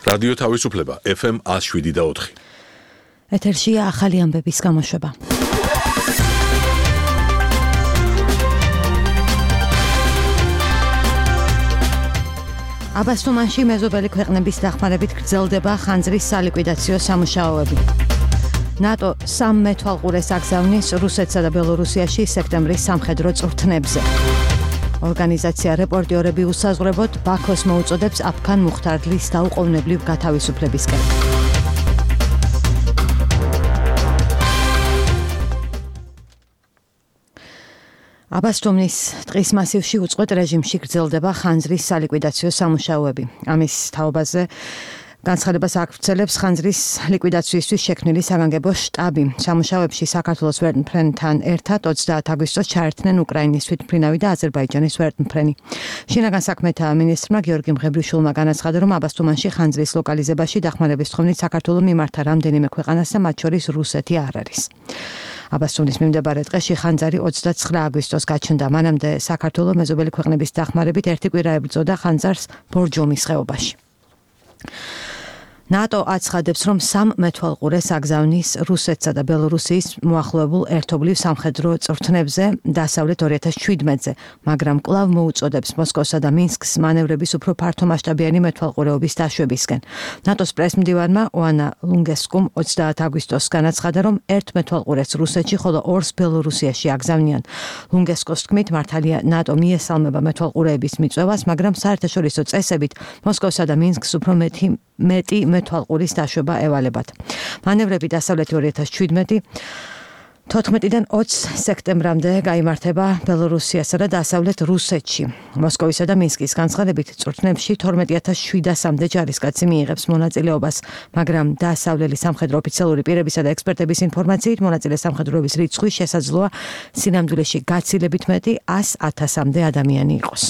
რადიო თავისუფლება FM 107.4. ეთერშია ახალი ამბების გამოშვება. აბასთუმანში მეზობელი ქვეყნების დახმარებით გრძელდება ხანძრის სალიკვიდაციო სამუშაოები. ნატო 3 მეთვალყურეს აგზავნის რუსეთსა და ბელორუსიაში სექტემბრის სამხედრო წვრთნებზე. ორგანიზაცია რეპორტიორები უსაზღვრებოდ ბაქოს მოუწოდებს აფქან მუხთარლის დაუყოვნებლივ გათავისუფლებისკენ. აბასთუმნის ტყის მასივში უწყვეტ რეჟიმში გრძელდება ხანძრის სალიკვიდაციო სამუშაოები. ამის თაობაზე განცხადებას აქვცელებს ხანძრის ლიკვიდაციისთვის შექმნილი საგანგებო შტაბი. სამუშაოებში საქართველოს ვერტმფრენთან ერთად 30 აგვისტოს ჩაერთნენ უკრაინის თვითმფრინავი და აზერბაიჯანის ვერტმფრენი. შინაგან საქმეთა მინისტრმა გიორგი მღებრიშვილმა განაცხადა, რომ აბასთუმანში ხანძრის ლოკალიზებაში დახმარების თხოვნით საქართველო მიმართა რამდენიმე ქვეყანას და მათ შორის რუსეთი არ არის. აბასთუმნის მიმდებარე ტყეში ხანძარი 29 აგვისტოს გაჩნდა. მანამდე საქართველო მეზობელი ქვეყნების დახმარებით ერთი კვირა ებრძოდა ხანძარს ბორჯომის ხეობაში. ნატო აცხადებს, რომ 3 მეთვალყურეს აგზავნის რუსეთსა და ბელორუსიის მოახლოებულ ერთობლივ სამხედრო წვრთნებზე დასავლეთ 2017-ზე, მაგრამ კვლავ მოუწოდებს მოსკოვსა და მინსკს მანევრების უფრო ფართომასშტაბიანი მეთვალყურეობის დაშვებისკენ. ნატოს პრესმდივარმა ოანა ლუნგესკუმ 30 აგვისტოს განაცხადა, რომ 1 მეთვალყურეს რუსეთში, ხოლო 2-ს ბელორუსიაში აგზავნიან. ლუნგესკოს თქმით, მართალია ნატო მიესალმება მეთვალყურეების მიწვევას, მაგრამ საერთაშორისო წესებით მოსკოვსა და მინსკს უფრო მეტი მეთვალყურის დაშვება ევალებათ. მანევრები დასავლეთი 2017 14-დან 20 სექტემბრამდე გაიმართება ბელორუსიასა და დასავლეთ რუსეთში. მოსკოვისა და მინსკის განცხადებით წვრთნებში 12700-მდე ჯარისკაცი მიიღებს მონაწილეობას, მაგრამ დასავლელი სამხედრო ოფიციალური პირებისა და ექსპერტების ინფორმაციით მონაწილე სამხედროების რიცხვი შესაძლოა სინამდვილეში გაცილებით მეტი 100,000-მდე ადამიანი იყოს.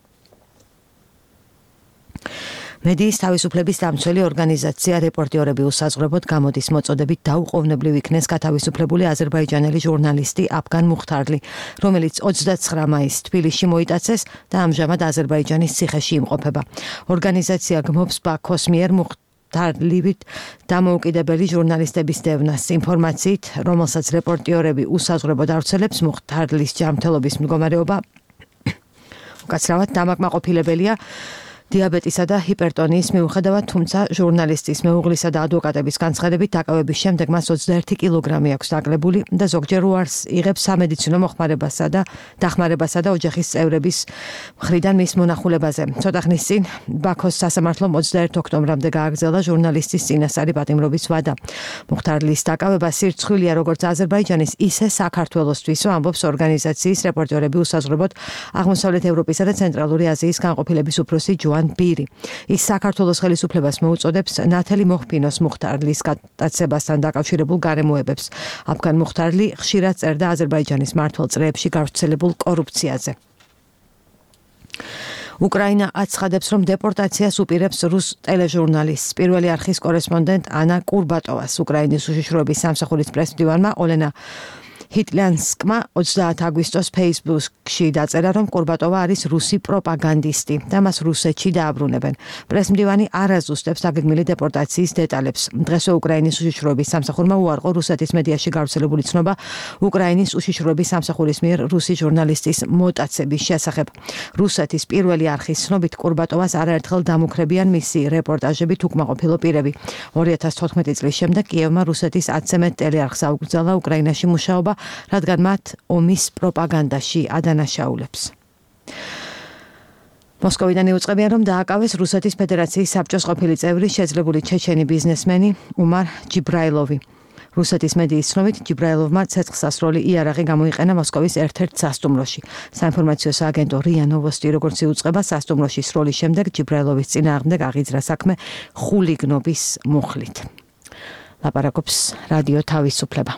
მედიის თავისუფლების დამცველი ორგანიზაცია რეპორტიორები უსაზღვრებოდ გამოდის მოწოდებით დაუყოვნებლივ იქნეს გათავისუფლებული აზერბაიჯანელი ჟურნალისტი აფგან მუხთარლი, რომელიც 29 მაისს თბილისში მოიტაცეს და ამჟამად აზერბაიჯანის ციხეში იმყოფება. ორგანიზაცია გმობს ბაქოს მიერ მუხთარლივით დამოუკიდებელი ჟურნალისტების დევნას. ინფორმაციით, რომელსაც რეპორტიორები უსაზღვრებოდ ავრცელებს, მუხთარლის ჯანმრთელობის მდგომარეობა უკაცრავად დამაკმაყოფილებელია დიაბეტისა და ჰიპერტონიის მიუხედავად, თუმცა ჟურნალისტის მეუღლისა და ადვოკატების განცხადებით დაკავების შემდეგ მას 21 კილოგრამი აქვს დაკლებული და ზოგჯერ უარს იღებს სამედიცინო მოხმარებასა და დახმარებასა და ოჯახის წევრების მხრიდან მის მონახულებაზე. ცოტა ხნის წინ ბაქოს სასამართლომ 21 ოქტომბრამდე გააგრძელა ჟურნალისტის წინასწარი პატიმრობის ვადა. მუხთარლის დაკავება სირცხვილია როგორც აზერბაიჯანის, ისე საქართველოსთვის, ამბობს ორგანიზაციის რეპორტიორები უსაზღვრებოდ აღმოსავლეთ ევროპისა და ცენტრალური აზიის განყოფილების უფროსი ბირი. ის საქართველოს ხელისუფლებას მოუწოდებს ნათელი მოხფინოს მუხთარლის გადაცებასთან დაკავშირებულ გარემოებებს. აფგან მუხთარლი ხშირად წერდა აზერბაიჯანის მმართველ წრეებში გავრცელებულ კორუფციაზე. უკრაინა აცხადებს, რომ დეპორტაციას უპირებს რუს ტელეჟურნალისტს, პირველი არხის კორესპონდენტ ანა კურბატოვას. უკრაინის უშიშროების სამსახურის პრესმდივარმა ოლენა ჰიტლიანსკმა 30 აგვისტოს ფეისბუქში დაწერა, რომ კურბატოვა არის რუსი პროპაგანდისტი და მას რუსეთში დააბრუნებენ. პრესმდივანი არ აზუსტებს დაგეგმილი დეპორტაციის დეტალებს. დღესვე უკრაინის უშიშროების სამსახურმა უარყო რუსეთის მედიაში გავრცელებული ცნობა უკრაინის უშიშროების სამსახურის მიერ რუსი ჟურნალისტის მოტაცების შესახებ. რუსეთის პირველი არხის ცნობით კურბატოვას არაერთხელ დამუქრებიან მისი რეპორტაჟებით უკმაყოფილო პირები. 2014 წლის შემდეგ კიევმა რუსეთის 10-ზე მეტ ტელეარხს აუკრძალა უკრაინაში მუშაობა, რადგან მათ ომის პროპაგანდაში ადანაშაულებს. მოსკოვიდან იუწყებიან, რომ დააკავეს რუსეთის ფედერაციის საბჭოს ყოფილი წევრი შეძლებული ჩეჩენი ბიზნესმენი უმარ ჯიბრაილოვი. რუსეთის მედიის ცნობით, ჯიბრაილოვმა ცეცხლსასროლი იარაღი გამოიყენა მოსკოვის ერთ-ერთ სასტუმროში. საინფორმაციო სააგენტო რია ნოვოსტი როგორც იუწყება, სასტუმროში სროლის შემდეგ ჯიბრაილოვის წინააღმდეგ აღიძრა საქმე ხულიგნობის მუხლით. ლაპარაკობს რადიო თავისუფლება.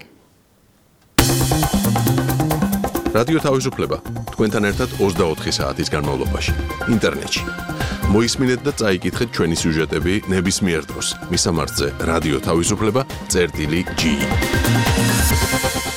რადიო თავისუფლება თქვენთან ერთად 24 საათის განმავლობაში ინტერნეტში. მოისმინეთ და წაიკითხეთ ჩვენი სიუჟეტები ნებისმიერ დროს. მისამართზე რადიო თავისუფლება.ge